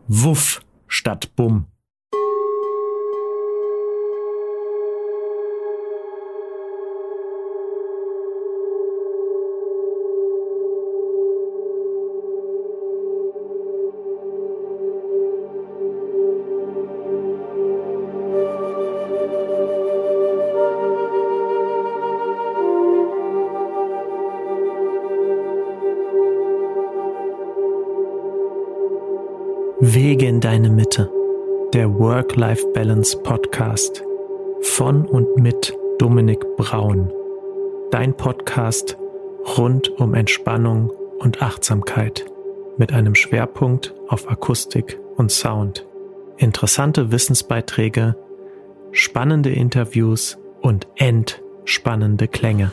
Wuff statt Bumm. Wege in deine Mitte, der Work-Life-Balance-Podcast von und mit Dominik Braun. Dein Podcast rund um Entspannung und Achtsamkeit mit einem Schwerpunkt auf Akustik und Sound. Interessante Wissensbeiträge, spannende Interviews und entspannende Klänge.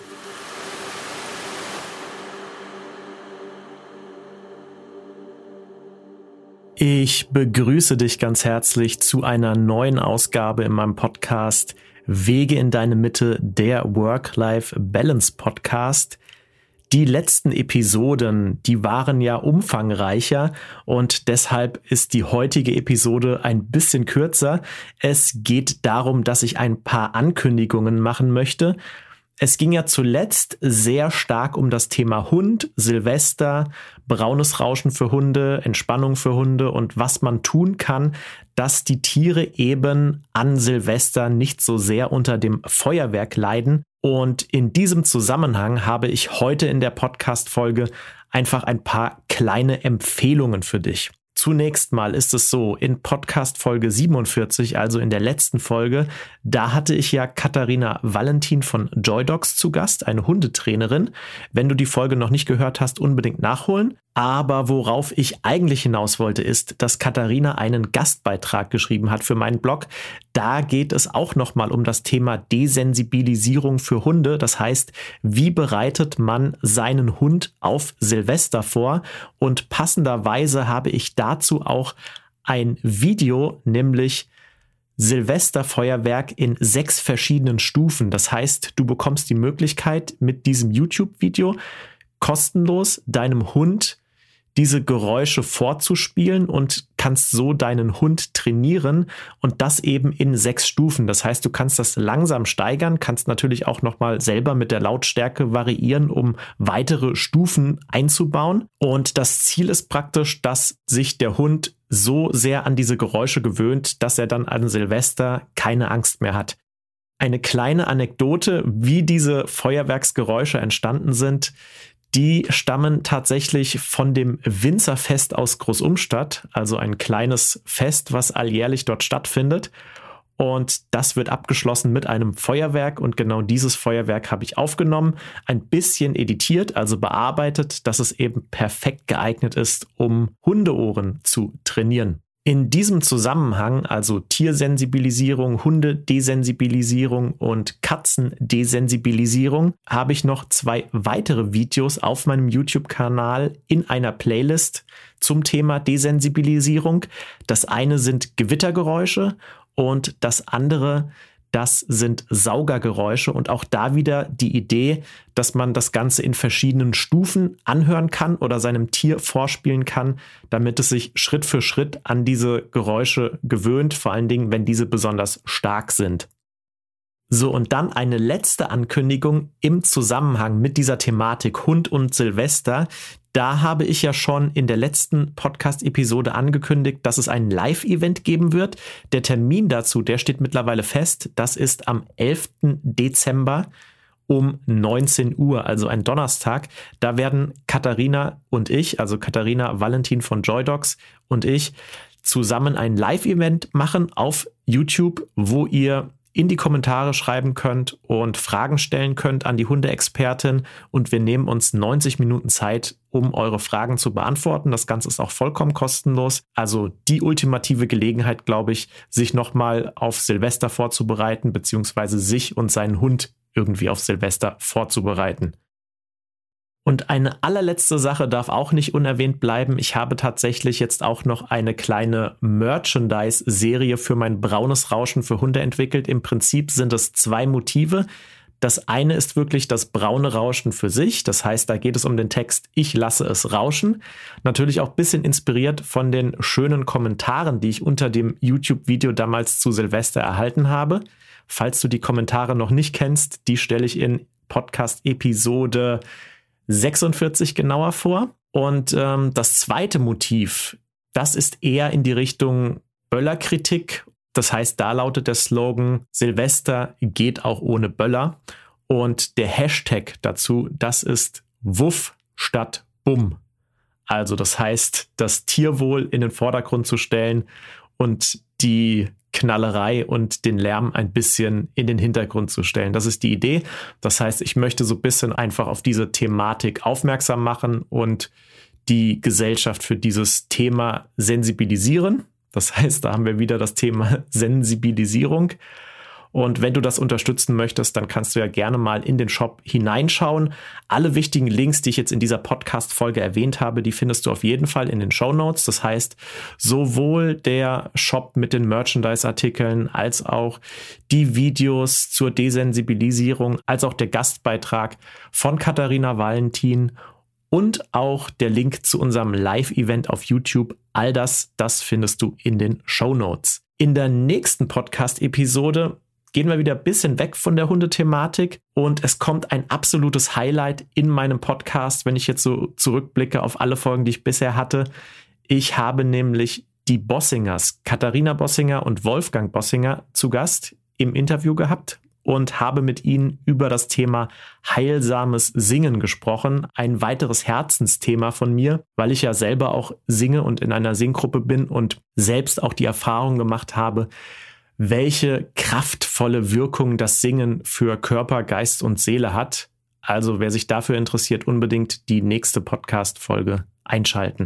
Ich begrüße dich ganz herzlich zu einer neuen Ausgabe in meinem Podcast Wege in deine Mitte, der Work-Life-Balance-Podcast. Die letzten Episoden, die waren ja umfangreicher und deshalb ist die heutige Episode ein bisschen kürzer. Es geht darum, dass ich ein paar Ankündigungen machen möchte. Es ging ja zuletzt sehr stark um das Thema Hund, Silvester, braunes Rauschen für Hunde, Entspannung für Hunde und was man tun kann, dass die Tiere eben an Silvester nicht so sehr unter dem Feuerwerk leiden. Und in diesem Zusammenhang habe ich heute in der Podcast-Folge einfach ein paar kleine Empfehlungen für dich. Zunächst mal ist es so, in Podcast Folge 47, also in der letzten Folge, da hatte ich ja Katharina Valentin von Joydogs zu Gast, eine Hundetrainerin. Wenn du die Folge noch nicht gehört hast, unbedingt nachholen. Aber worauf ich eigentlich hinaus wollte, ist, dass Katharina einen Gastbeitrag geschrieben hat für meinen Blog. Da geht es auch nochmal um das Thema Desensibilisierung für Hunde. Das heißt, wie bereitet man seinen Hund auf Silvester vor? Und passenderweise habe ich dazu auch ein Video, nämlich Silvesterfeuerwerk in 6 verschiedenen Stufen. Das heißt, du bekommst die Möglichkeit, mit diesem YouTube-Video kostenlos deinem Hund diese Geräusche vorzuspielen und kannst so deinen Hund trainieren und das eben in 6 Stufen. Das heißt, du kannst das langsam steigern, kannst natürlich auch nochmal selber mit der Lautstärke variieren, um weitere Stufen einzubauen. Und das Ziel ist praktisch, dass sich der Hund so sehr an diese Geräusche gewöhnt, dass er dann an Silvester keine Angst mehr hat. Eine kleine Anekdote, wie diese Feuerwerksgeräusche entstanden sind, die stammen tatsächlich von dem Winzerfest aus Großumstadt, also ein kleines Fest, was alljährlich dort stattfindet. Und das wird abgeschlossen mit einem Feuerwerk und genau dieses Feuerwerk habe ich aufgenommen, ein bisschen editiert, also bearbeitet, dass es eben perfekt geeignet ist, um Hundeohren zu trainieren. In diesem Zusammenhang, also Tiersensibilisierung, Hundedesensibilisierung und Katzendesensibilisierung, habe ich noch 2 weitere Videos auf meinem YouTube-Kanal in einer Playlist zum Thema Desensibilisierung. Das eine sind Gewittergeräusche und das andere, das sind Saugergeräusche und auch da wieder die Idee, dass man das Ganze in verschiedenen Stufen anhören kann oder seinem Tier vorspielen kann, damit es sich Schritt für Schritt an diese Geräusche gewöhnt, vor allen Dingen, wenn diese besonders stark sind. So, und dann eine letzte Ankündigung im Zusammenhang mit dieser Thematik Hund und Silvester. Da habe ich ja schon in der letzten Podcast-Episode angekündigt, dass es ein Live-Event geben wird. Der Termin dazu, der steht mittlerweile fest. Das ist am 11. Dezember um 19 Uhr, also ein Donnerstag. Da werden Katharina und ich, also Katharina Valentin von Joydogs und ich, zusammen ein Live-Event machen auf YouTube, wo ihr in die Kommentare schreiben könnt und Fragen stellen könnt an die Hundeexpertin und wir nehmen uns 90 Minuten Zeit, um eure Fragen zu beantworten. Das Ganze ist auch vollkommen kostenlos. Also die ultimative Gelegenheit, glaube ich, sich nochmal auf Silvester vorzubereiten, beziehungsweise sich und seinen Hund irgendwie auf Silvester vorzubereiten. Und eine allerletzte Sache darf auch nicht unerwähnt bleiben. Ich habe tatsächlich jetzt auch noch eine kleine Merchandise-Serie für mein braunes Rauschen für Hunde entwickelt. Im Prinzip sind es 2 Motive. Das eine ist wirklich das braune Rauschen für sich. Das heißt, da geht es um den Text Ich lasse es rauschen. Natürlich auch ein bisschen inspiriert von den schönen Kommentaren, die ich unter dem YouTube-Video damals zu Silvester erhalten habe. Falls du die Kommentare noch nicht kennst, die stelle ich in Podcast-Episode 46 genauer vor. Und das zweite Motiv, das ist eher in die Richtung Böllerkritik. Das heißt, da lautet der Slogan, Silvester geht auch ohne Böller. Und der Hashtag dazu, das ist Wuff statt Bumm. Also das heißt, das Tierwohl in den Vordergrund zu stellen und die Knallerei und den Lärm ein bisschen in den Hintergrund zu stellen. Das ist die Idee. Das heißt, ich möchte so ein bisschen einfach auf diese Thematik aufmerksam machen und die Gesellschaft für dieses Thema sensibilisieren. Das heißt, da haben wir wieder das Thema Sensibilisierung. Und wenn du das unterstützen möchtest, dann kannst du ja gerne mal in den Shop hineinschauen. Alle wichtigen Links, die ich jetzt in dieser Podcast-Folge erwähnt habe, die findest du auf jeden Fall in den Shownotes. Das heißt, sowohl der Shop mit den Merchandise-Artikeln als auch die Videos zur Desensibilisierung, als auch der Gastbeitrag von Katharina Valentin und auch der Link zu unserem Live-Event auf YouTube. All das findest du in den Shownotes. In der nächsten Podcast-Episode gehen wir wieder ein bisschen weg von der Hundethematik und es kommt ein absolutes Highlight in meinem Podcast, wenn ich jetzt so zurückblicke auf alle Folgen, die ich bisher hatte. Ich habe nämlich die Bossingers, Katharina Bossinger und Wolfgang Bossinger, zu Gast im Interview gehabt und habe mit ihnen über das Thema heilsames Singen gesprochen. Ein weiteres Herzensthema von mir, weil ich ja selber auch singe und in einer Singgruppe bin und selbst auch die Erfahrung gemacht habe, welche kraftvolle Wirkung das Singen für Körper, Geist und Seele hat. Also wer sich dafür interessiert, unbedingt die nächste Podcast-Folge einschalten.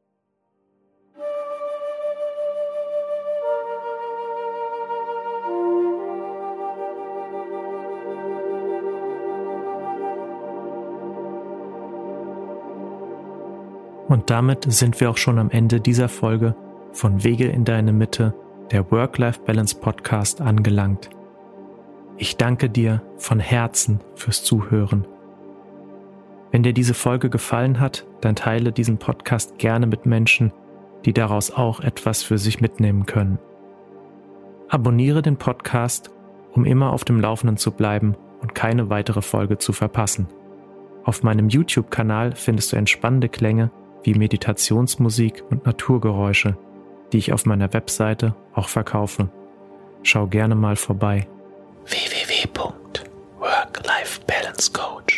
Und damit sind wir auch schon am Ende dieser Folge von Wege in deine Mitte, der Work-Life-Balance-Podcast, angelangt. Ich danke dir von Herzen fürs Zuhören. Wenn dir diese Folge gefallen hat, dann teile diesen Podcast gerne mit Menschen, die daraus auch etwas für sich mitnehmen können. Abonniere den Podcast, um immer auf dem Laufenden zu bleiben und keine weitere Folge zu verpassen. Auf meinem YouTube-Kanal findest du entspannende Klänge wie Meditationsmusik und Naturgeräusche, die ich auf meiner Webseite auch verkaufe. Schau gerne mal vorbei. www.work-life-balance-coach